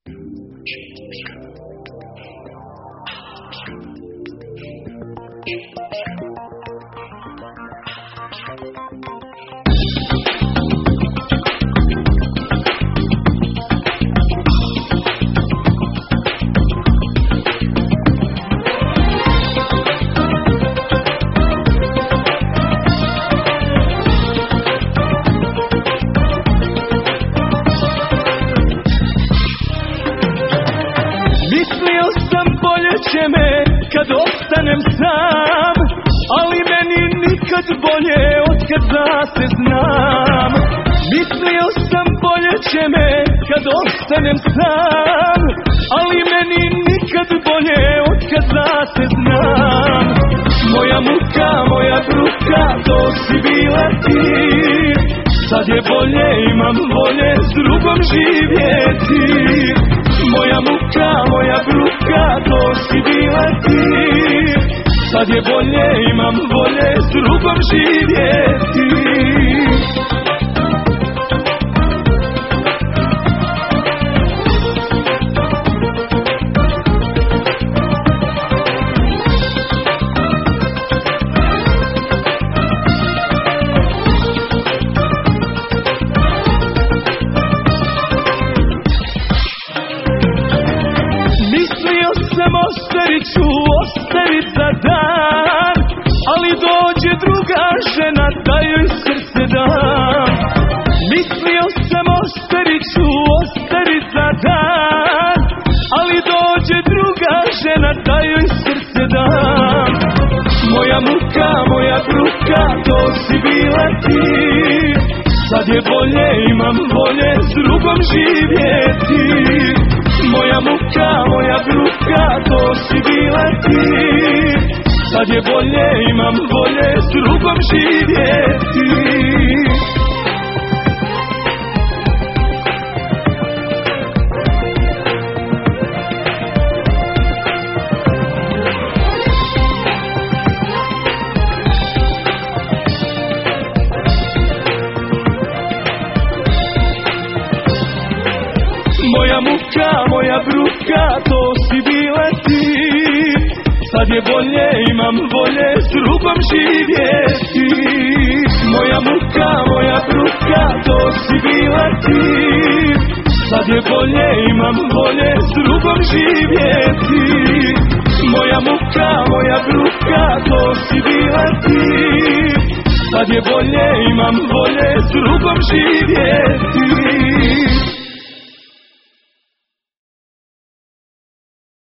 Mislio sam bolje će me kad ostanem sam, ali meni nikad bolje otkad za se znam. Mislio sam bolje će me kad ostanem sam, ali meni nikad bolje otkad za se znam. Moja muka, moja bruka, to si bila ti. Sad je bolje, imam volje s drugom živjeti. Moja muka, moja bruka, to si bila ti. Sad je bolje, imam volje s drugom živjeti. Ostavit ću, ostavit za dan, ali dođe druga žena da joj srce dam. Mislio sam ostavit ću, ostavit za dan, ali dođe druga žena da joj srce dam. Moja muka, moja bruka, to si bila ti. Sad je bolje, imam volje s drugom živjeti. Moja muka, moja bruka, to si bila ti. Sad je bolje, imam volje s drugom živjeti. Moja muka, moja bruka, to si bila ti. Sad je bolje, imam volje s drugom živjeti. Moja muka, moja bruka, to si bila ti. Sad je bolje, imam volje s drugom živjeti. Moja muka, moja bruka, to si bila ti. Sad je bolje, imam volje s drugom živjeti.